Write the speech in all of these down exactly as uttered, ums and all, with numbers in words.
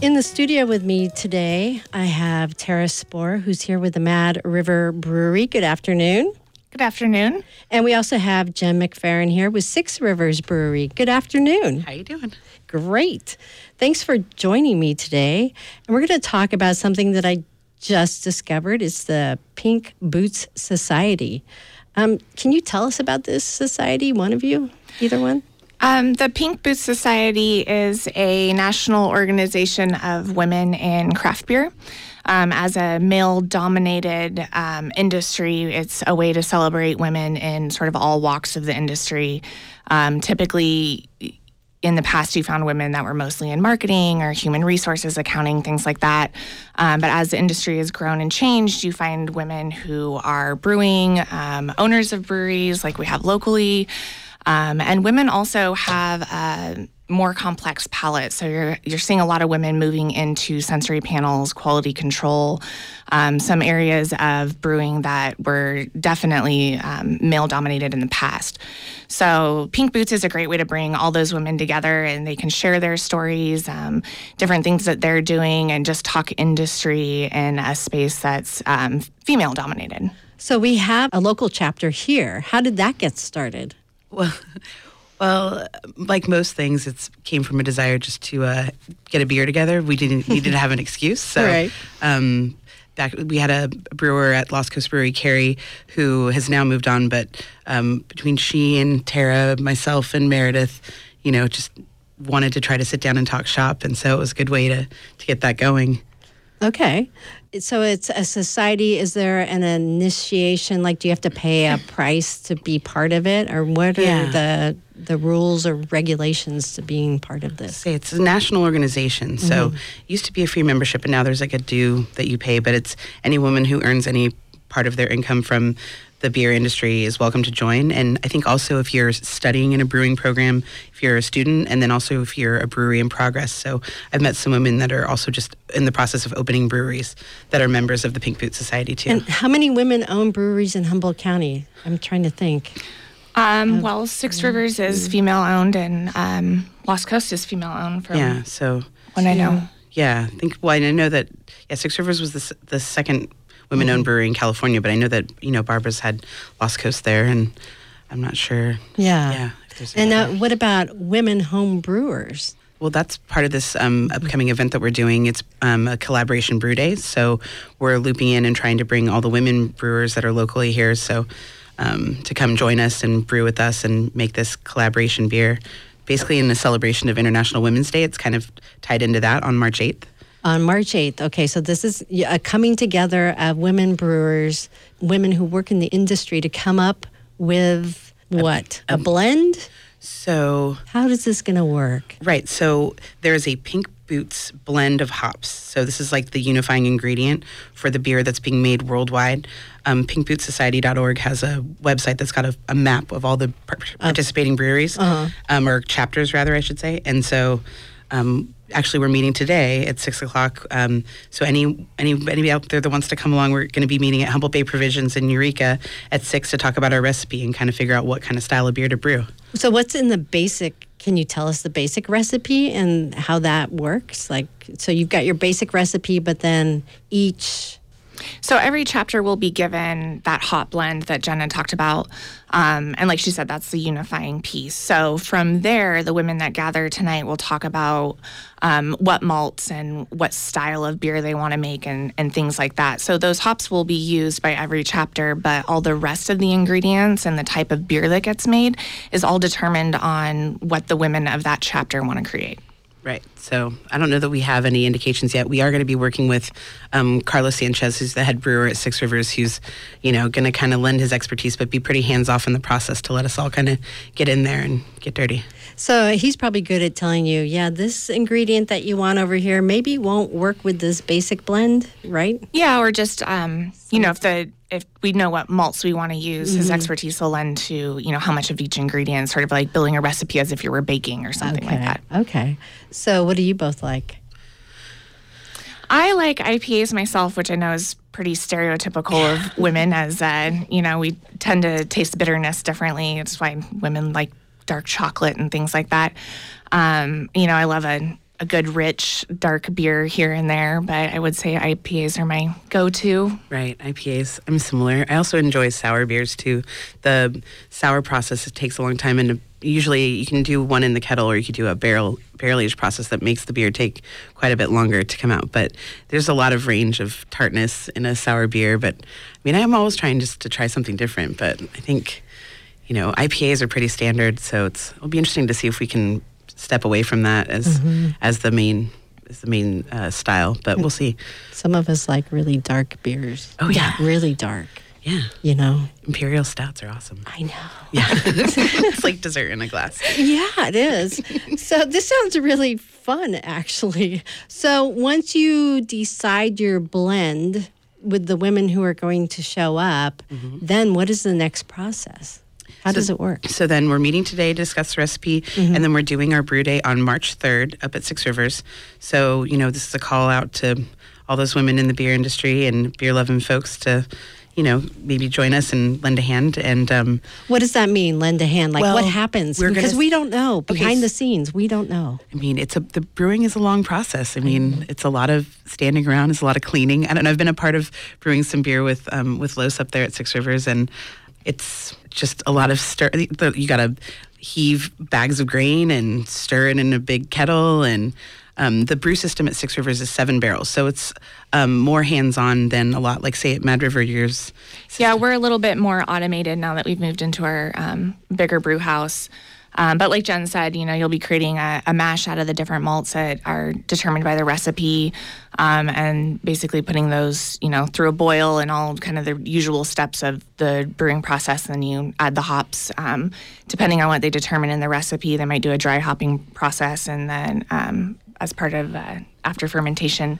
In the studio with me today, I have Tara Spohr, who's here with the Mad River Brewery. Good afternoon. Good afternoon. And we also have Jen McFerrin here with Six Rivers Brewery. Good afternoon. How you doing? Great. Thanks for joining me today. And we're going to talk about something that I just discovered. It's the Pink Boots Society. Um, can you tell us about this society, one of you, either one? Um, the Pink Boots Society is a national organization of women in craft beer. Um, as a male-dominated um, industry, it's a way to celebrate women in sort of all walks of the industry. Um, typically, in the past, you found women that were mostly in marketing or human resources, accounting, things like that. Um, but as the industry has grown and changed, you find women who are brewing, um, owners of breweries like we have locally. Um, and women also have a more complex palate. So you're you're seeing a lot of women moving into sensory panels, quality control, um, some areas of brewing that were definitely um, male-dominated in the past. So Pink Boots is a great way to bring all those women together, and they can share their stories, um, different things that they're doing, and just talk industry in a space that's um, female-dominated. So we have a local chapter here. How did that get started? Well, well, like most things, it came from a desire just to uh, get a beer together. We didn't need to have an excuse. So, right. um, back we had a brewer at Lost Coast Brewery, Carrie, who has now moved on. But um, between she and Tara, myself and Meredith, you know, just wanted to try to sit down and talk shop, and so it was a good way to to get that going. Okay. So it's a society. Is there an initiation? Like, do you have to pay a price to be part of it? Or what are Yeah. the the rules or regulations to being part of this? Say it's a national organization. So Mm-hmm. it used to be a free membership, and now there's like a due that you pay. But it's any woman who earns any part of their income from the beer industry is welcome to join. And I think also if you're studying in a brewing program, if you're a student, and then also if you're a brewery in progress. So I've met some women that are also just in the process of opening breweries that are members of the Pink Boots Society too. And how many women own breweries in Humboldt County? I'm trying to think. Um, well, Six Rivers is female-owned, and um, Lost Coast is female-owned from yeah, so what I know. yeah, I think, well, I know that, yeah, Six Rivers was the, s- the second women-owned Mm-hmm. brewery in California, but I know that, you know, Barbara's had Lost Coast there, and I'm not sure. Yeah. Yeah. If there's And any- uh, what about women home brewers? Well, that's part of this um, upcoming event that we're doing. It's um, a collaboration brew day. So we're looping in and trying to bring all the women brewers that are locally here so um, to come join us and brew with us and make this collaboration beer. Basically in a celebration of International Women's Day. It's kind of tied into that on March eighth. On March eighth. Okay, so this is a coming together of women brewers, women who work in the industry to come up with what? A, a blend? So, How is this going to work? right. So there's a Pink Boots blend of hops. So this is like the unifying ingredient for the beer that's being made worldwide. Um, pink boots society dot org has a website that's got a, a map of all the par- participating breweries, Uh-huh. um, or chapters rather, I should say. And so um, actually we're meeting today at six o'clock. Um, so any, any, anybody out there that wants to come along, we're going to be meeting at Humboldt Bay Provisions in Eureka at six to talk about our recipe and kind of figure out what kind of style of beer to brew. So what's in the basic, can you tell us the basic recipe and how that works? Like, so you've got your basic recipe, but then each... So every chapter will be given that hop blend that Jenna talked about. Um, and like she said, that's the unifying piece. So from there, the women that gather tonight will talk about um, what malts and what style of beer they want to make and, and things like that. So those hops will be used by every chapter, but all the rest of the ingredients and the type of beer that gets made is all determined on what the women of that chapter want to create. Right. So I don't know that we have any indications yet. We are going to be working with um, Carlos Sanchez, who's the head brewer at Six Rivers, who's, you know, going to kind of lend his expertise, but be pretty hands-off in the process to let us all kind of get in there and get dirty. So he's probably good at telling you, yeah, this ingredient that you want over here maybe won't work with this basic blend, right? Yeah, or just, um, you know, if the if we know what malts we want to use, his expertise will lend to, you know, how much of each ingredient, sort of like building a recipe as if you were baking or something okay. like that. Okay. So what do you both like? I like I P As myself, which I know is pretty stereotypical of women, as, uh, you know, we tend to taste bitterness differently. It's why women like dark chocolate and things like that. Um, you know, I love a, a good, rich, dark beer here and there, but I would say I P As are my go-to. Right, I P As. I'm similar. I also enjoy sour beers too. The sour process, it takes a long time, and usually you can do one in the kettle, or you could do a barrel barrel aged process that makes the beer take quite a bit longer to come out. But there's a lot of range of tartness in a sour beer. But I mean, I'm always trying just to try something different. But I think, you know, I P As are pretty standard, so it's it'll be interesting to see if we can step away from that as mm-hmm. as the main as the main uh, style. But we'll see. Some of us like really dark beers. Oh yeah, really dark. Yeah. You know? Imperial stouts are awesome. I know. Yeah. It's like dessert in a glass. Yeah, it is. So this sounds really fun, actually. So once you decide your blend with the women who are going to show up, mm-hmm. then what is the next process? How so, does it work? So then we're meeting today to discuss the recipe, mm-hmm. and then we're doing our brew day on March third up at Six Rivers. So, you know, this is a call out to all those women in the beer industry and beer-loving folks to, you know, maybe join us and lend a hand. And um, what does that mean, lend a hand? Like, well, what happens? Because gonna, we don't know. Behind okay, the scenes, we don't know. I mean, it's a the brewing is a long process. I mean, mm-hmm. it's a lot of standing around. It's a lot of cleaning. I don't know. I've been a part of brewing some beer with um, with Los up there at Six Rivers, and it's just a lot of stir. You got to heave bags of grain and stir it in a big kettle, and Um, the brew system at Six Rivers is seven barrels, so it's um, more hands-on than a lot, like, say, at Mad River Years. Yeah, we're a little bit more automated now that we've moved into our um, bigger brew house. Um, but like Jen said, you know, you'll be creating a, a mash out of the different malts that are determined by the recipe, um, and basically putting those, you know, through a boil and all kind of the usual steps of the brewing process. And then you add the hops. Um, depending on what they determine in the recipe, they might do a dry hopping process, and then um, as part of uh, after fermentation.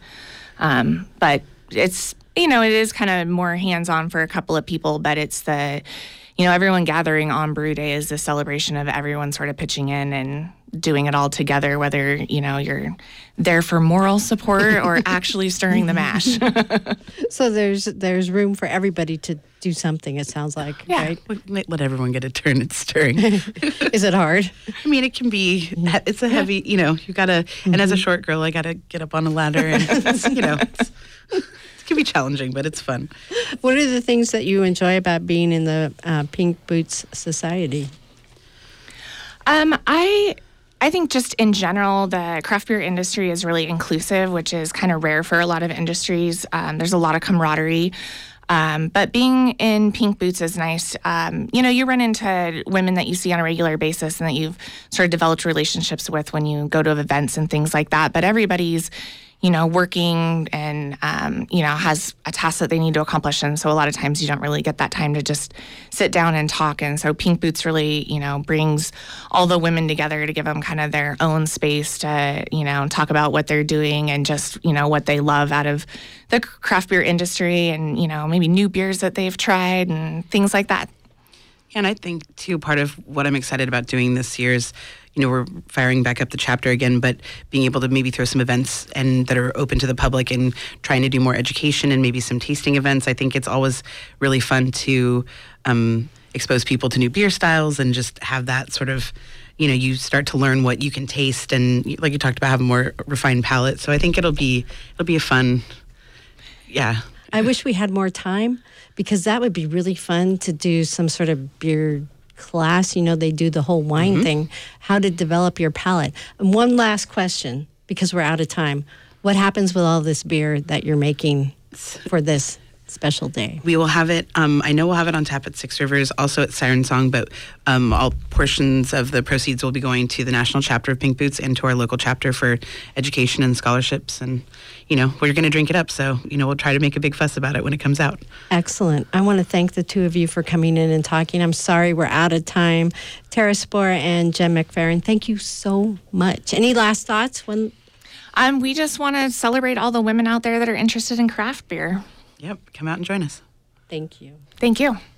Um, but it's, you know, it is kind of more hands-on for a couple of people, but it's the, you know, everyone gathering on brew day is the celebration of everyone sort of pitching in and doing it all together, whether, you know, you're there for moral support or actually stirring the mash. So there's there's room for everybody to do something, it sounds like, yeah. right? Let, let everyone get a turn at stirring. Is it hard? I mean, it can be, it's a heavy, you know, you got to, mm-hmm. and as a short girl, I got to get up on a ladder and, it's, you know, it's, it can be challenging, but it's fun. What are the things that you enjoy about being in the uh, Pink Boots Society? Um, I... I think just in general, the craft beer industry is really inclusive, which is kind of rare for a lot of industries. Um, there's a lot of camaraderie. Um, but being in Pink Boots is nice. Um, you know, you run into women that you see on a regular basis and that you've sort of developed relationships with when you go to events and things like that. But everybody's, you know, working and, um, you know, has a task that they need to accomplish. And so a lot of times you don't really get that time to just sit down and talk. And so Pink Boots really, you know, brings all the women together to give them kind of their own space to, you know, talk about what they're doing and just, you know, what they love out of the craft beer industry and, you know, maybe new beers that they've tried and things like that. And I think, too, part of what I'm excited about doing this year is, you know, we're firing back up the chapter again, but being able to maybe throw some events and that are open to the public and trying to do more education and maybe some tasting events. I think it's always really fun to um, expose people to new beer styles and just have that sort of, you know, you start to learn what you can taste and, like you talked about, have a more refined palate. So I think it'll be it'll be a fun, yeah. I wish we had more time because that would be really fun to do some sort of beer class. You know, they do the whole wine mm-hmm. thing, how to develop your palate. And one last question, because we're out of time. What happens with all this beer that you're making for this special day? We will have it, um, I know we'll have it on tap at Six Rivers, also at Siren Song, but um, all portions of the proceeds will be going to the national chapter of Pink Boots and to our local chapter for education and scholarships. And, you know, we're going to drink it up. So, you know, we'll try to make a big fuss about it when it comes out. Excellent. I want to thank the two of you for coming in and talking. I'm sorry we're out of time. Tara Spohr and Jen McFerrin, thank you so much. Any last thoughts? When um, we just want to celebrate all the women out there that are interested in craft beer. Yep. Come out and join us. Thank you. Thank you.